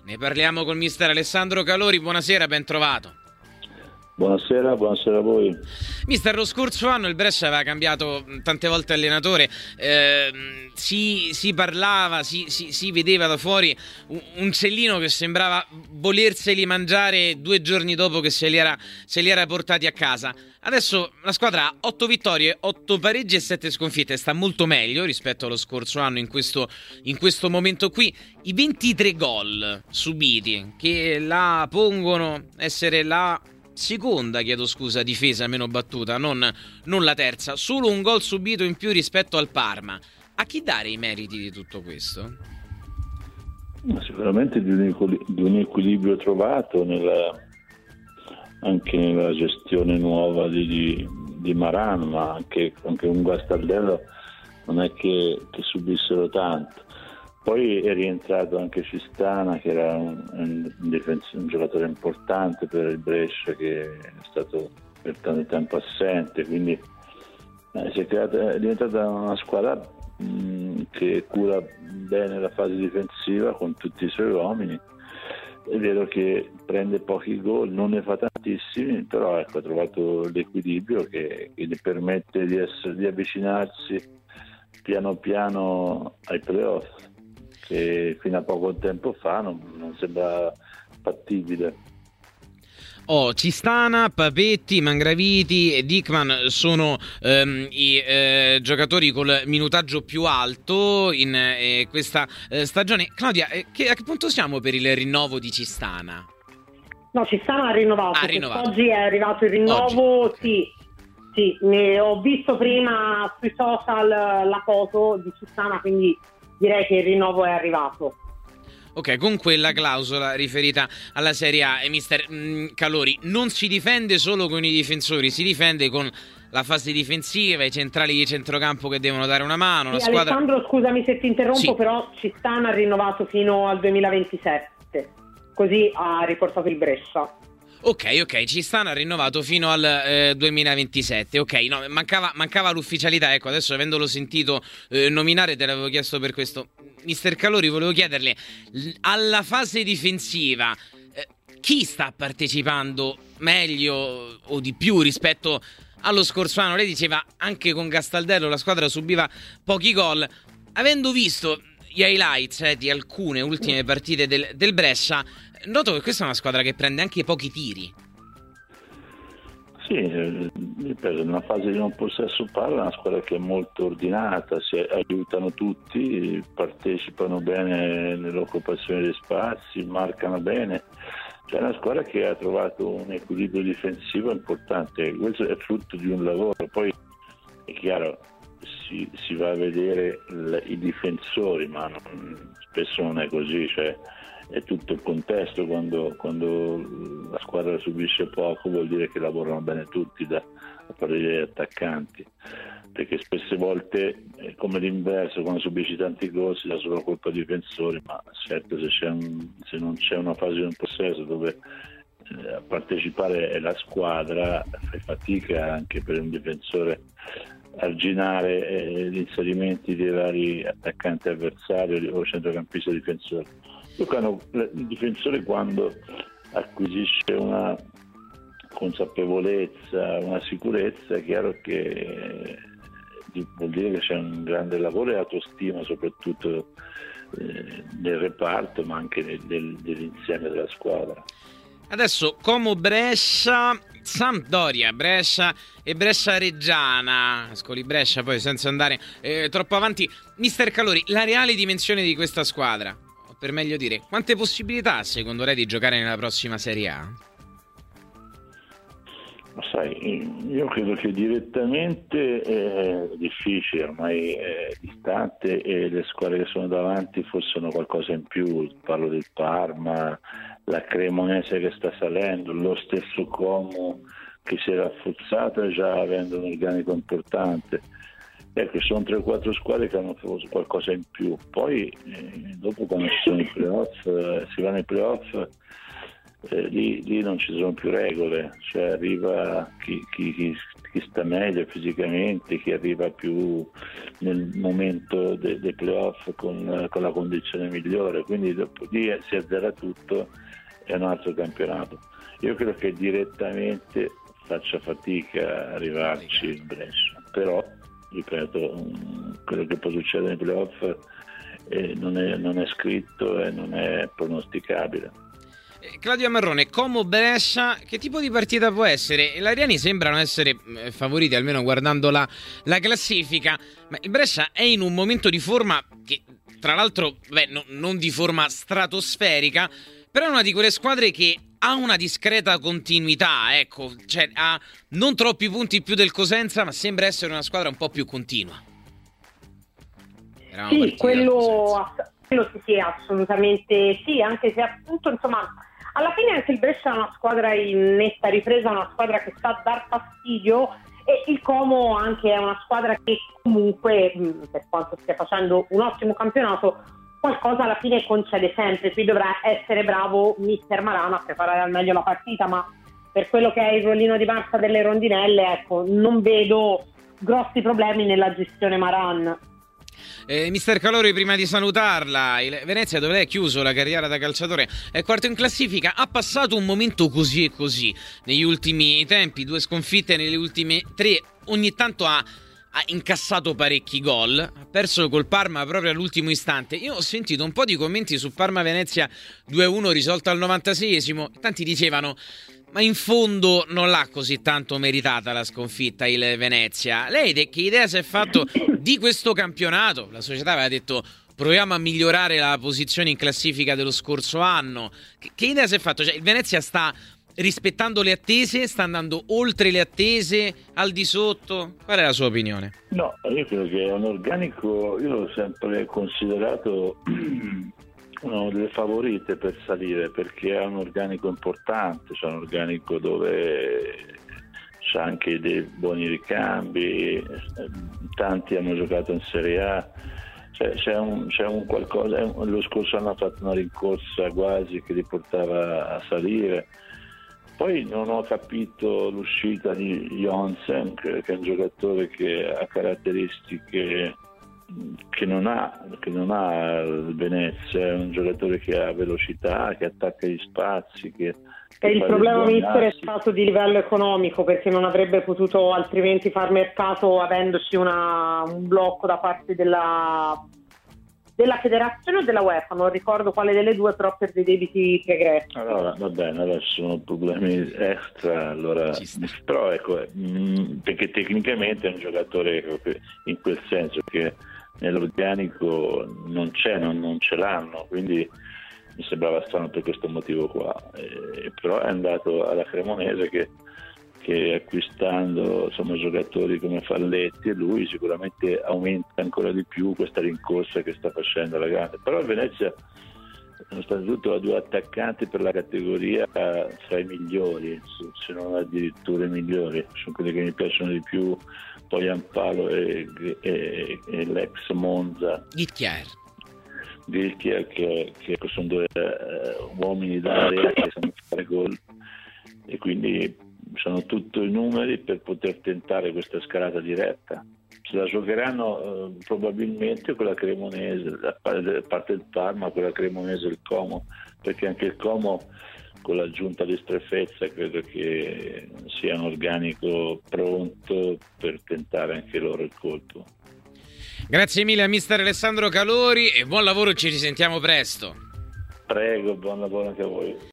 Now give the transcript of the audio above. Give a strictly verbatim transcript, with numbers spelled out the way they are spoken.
Ne parliamo con mister Alessandro Calori. Buonasera, ben trovato. Buonasera, buonasera a voi. Mister, lo scorso anno il Brescia aveva cambiato tante volte allenatore, eh, si, si parlava, si, si, si vedeva da fuori un, un Cellino che sembrava volerseli mangiare due giorni dopo che se li era, se li era portati a casa. Adesso la squadra ha otto vittorie, otto pareggi e sette sconfitte, sta molto meglio rispetto allo scorso anno in questo, in questo momento qui. I ventitré gol subiti che la pongono essere la seconda, chiedo scusa, difesa meno battuta, non, non la terza, solo un gol subito in più rispetto al Parma. A chi dare i meriti di tutto questo? Sicuramente di un, di un equilibrio trovato nella, anche nella gestione nuova di, di, di Maran, ma anche, anche un Gastaldello non è che, che subissero tanto. Poi è rientrato anche Cistana, che era un, un, difens- un giocatore importante per il Brescia, che è stato per tanto tempo assente, quindi eh, si è, creata, è diventata una squadra mh, che cura bene la fase difensiva con tutti i suoi uomini. È vero che prende pochi gol, non ne fa tantissimi, però ecco, ha trovato l'equilibrio che, che gli permette di, essere, di avvicinarsi piano piano ai playoff, che fino a poco tempo fa non, non sembra fattibile. Oh, Cistana, Papetti, Mangraviti e Dickman sono ehm, i eh, giocatori col minutaggio più alto in eh, questa eh, stagione. Claudia, eh, che, a che punto siamo per il rinnovo di Cistana? No, Cistana ha rinnovato. Ha rinnovato. Oggi è arrivato il rinnovo, Oggi, okay. sì, sì, ne ho visto prima sui social la foto di Cistana, quindi direi che il rinnovo è arrivato. Ok, con quella clausola riferita alla Serie A. E mister mh, Calori, non si difende solo con i difensori, si difende con la fase difensiva, i centrali di centrocampo che devono dare una mano. Sì, la squadra... Alessandro, scusami se ti interrompo, sì. Però Cistana ha rinnovato fino al duemilaventisette, così ha riportato il Brescia. Ok, ok, Cistana ha rinnovato fino al eh, duemilaventisette. Ok, no, mancava, mancava l'ufficialità. Ecco, adesso avendolo sentito eh, nominare, te l'avevo chiesto per questo. Mister Calori, volevo chiederle, alla fase difensiva, eh, chi sta partecipando meglio o di più rispetto allo scorso anno? Lei diceva anche con Gastaldello la squadra subiva pochi gol. Avendo visto gli highlights eh, di alcune ultime partite del, del Brescia, noto che questa è una squadra che prende anche pochi tiri. Sì, ripeto, in una fase di non possesso palla è una squadra che è molto ordinata, si aiutano tutti, partecipano bene nell'occupazione dei spazi, marcano bene. C'è una squadra che ha trovato un equilibrio difensivo importante, questo è frutto di un lavoro. Poi è chiaro, si, si va a vedere l- i difensori, ma non, spesso non è così, cioè è tutto il contesto. Quando, quando la squadra subisce poco vuol dire che lavorano bene tutti, da, a partire dagli attaccanti, perché spesse volte è come l'inverso, quando subisci tanti gol si dà solo colpa ai difensori, ma certo se, c'è un, se non c'è una fase di un possesso dove eh, a partecipare è la squadra, fai fatica anche per un difensore arginare eh, gli inserimenti dei vari attaccanti avversari o centrocampisti difensori. Quando, il difensore quando acquisisce una consapevolezza, una sicurezza, è chiaro che vuol dire che c'è un grande lavoro e autostima soprattutto eh, nel reparto, ma anche nel, del, dell'insieme della squadra. Adesso Como Brescia, Sampdoria Brescia e Brescia Reggiana, Ascoli Brescia, poi senza andare eh, troppo avanti. Mister Calori, la reale dimensione di questa squadra, o per meglio dire, quante possibilità secondo lei di giocare nella prossima Serie A? Sai, io credo che direttamente è difficile, ormai è distante e le squadre che sono davanti fossero qualcosa in più. Parlo del Parma, la Cremonese che sta salendo, lo stesso Como che si era affozzata già avendo un organico importante. Ecco, sono tre o quattro squadre che hanno fatto qualcosa in più. Poi eh, dopo quando si sono i playoff, eh, si va nei playoff, eh, lì, lì non ci sono più regole, cioè arriva chi, chi, chi, chi sta meglio fisicamente, chi arriva più nel momento dei de playoff con, con la condizione migliore, quindi dopo lì si azzera tutto, è un altro campionato. Io credo che direttamente faccia fatica a arrivarci in Brescia, però ripeto, quello che può succedere nei playoff eh, non, è, non è scritto e non è pronosticabile. eh, Claudio Marrone, Como Brescia, che tipo di partita può essere? I lariani sembrano essere eh, favoriti, almeno guardando la, la classifica, ma il Brescia è in un momento di forma che tra l'altro beh, no, non di forma stratosferica, però è una di quelle squadre che ha una discreta continuità, ecco, cioè ha non troppi punti più del Cosenza, ma sembra essere una squadra un po' più continua. Eravamo Sì, quello, quello sì, sì, assolutamente sì, anche se appunto, insomma, alla fine anche il Brescia è una squadra in netta ripresa, una squadra che sa dar fastidio, e il Como anche è una squadra che comunque, per quanto stia facendo un ottimo campionato, qualcosa alla fine concede sempre. Qui dovrà essere bravo mister Marano a preparare al meglio la partita, ma per quello che è il ruolino di Barça delle rondinelle, ecco, non vedo grossi problemi nella gestione Maran. Eh, mister Calori, prima di salutarla, il Venezia, dove lei ha chiuso la carriera da calciatore, è quarto in classifica, ha passato un momento così e così negli ultimi tempi, due sconfitte nelle ultime tre, ogni tanto ha ha incassato parecchi gol, ha perso col Parma proprio all'ultimo istante. Io ho sentito un po' di commenti su Parma-Venezia due a uno risolto al novantaseiesimo, tanti dicevano ma in fondo non l'ha così tanto meritata la sconfitta il Venezia. Lei de- che idea si è fatto di questo campionato? La società aveva detto proviamo a migliorare la posizione in classifica dello scorso anno. Che, che idea si è fatto? Cioè, il Venezia sta rispettando le attese, sta andando oltre le attese, al di sotto? Qual è la sua opinione? No, io credo che è un organico, io l'ho sempre considerato una delle favorite per salire, perché è un organico importante, c'è un organico dove c'è anche dei buoni ricambi, tanti hanno giocato in Serie A, cioè, c'è, un, c'è un qualcosa, lo scorso anno ha fatto una rincorsa quasi che li portava a salire. Poi non ho capito l'uscita di Jonsen, che è un giocatore che ha caratteristiche che non ha, che non ha il Venezia, è un giocatore che ha velocità, che attacca gli spazi. Che, che e il problema mister è stato di livello economico, perché non avrebbe potuto altrimenti far mercato avendoci una, un blocco da parte della... della federazione o della UEFA, non ricordo quale delle due, però per dei debiti pregressi. Allora va bene, adesso sono problemi extra, allora però ecco, mh, perché tecnicamente è un giocatore in quel senso che nell'organico non c'è, non, non ce l'hanno, quindi mi sembrava strano per questo motivo qua, e, però è andato alla Cremonese che che acquistando insomma giocatori come Falletti e lui sicuramente aumenta ancora di più questa rincorsa che sta facendo alla grande. Però il Venezia innanzitutto ha due attaccanti per la categoria fra i migliori, se non addirittura i migliori, sono quelli che mi piacciono di più, poi Ampalo e, e, e l'ex Monza Ghichier Ghichier che, che sono due uh, uomini d'area che sanno fare gol, e quindi sono tutti i numeri per poter tentare questa scalata diretta. Se la giocheranno eh, probabilmente con la Cremonese, da parte del Parma, con la Cremonese e il Como, perché anche il Como con l'aggiunta di Strefezza credo che sia un organico pronto per tentare anche loro il colpo. Grazie mille a mister Alessandro Calori e buon lavoro, ci risentiamo presto. Prego, buon lavoro anche a voi.